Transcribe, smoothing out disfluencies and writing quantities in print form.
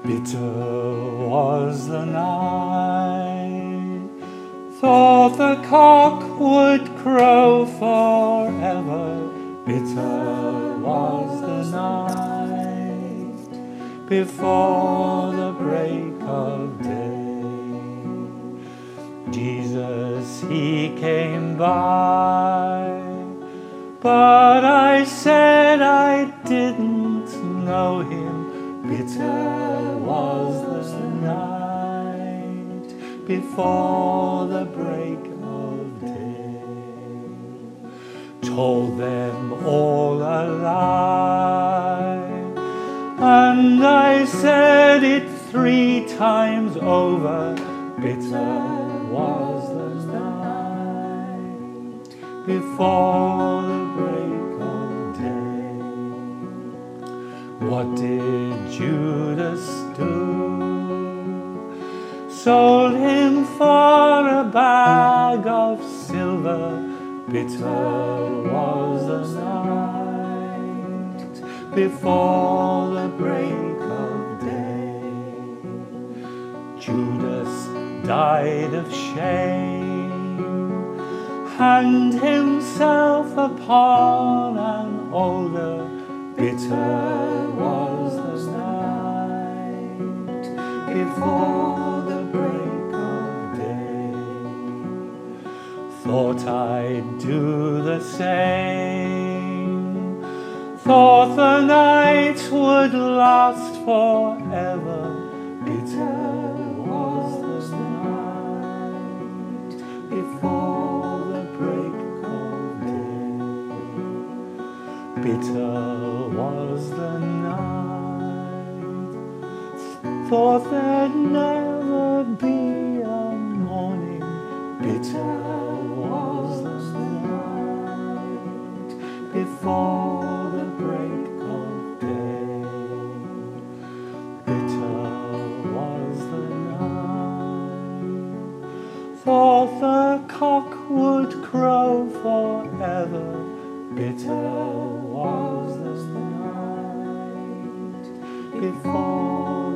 Bitter was the night, thought the cock would crow forever. Bitter was the night before the break of day. Jesus, he came by, but I said I didn't know him. Bitter was the night before the break of day. Told them all a lie, and I said it 3 times over. Bitter was the night before the break of day. What did Judas do? Sold him for a bag of silver. Bitter was the night before the break of day. Judas died of shame, hanged himself upon an altar. Bitter was the night before the break of day. Thought I'd do the same, thought the night would last forever. Bitter was the night before the break of day. Bitter was the night, thought there'd never be a morning. Bitter was the night before the break of day. Bitter was the night, thought the cock would crow forever. Bitter was the night before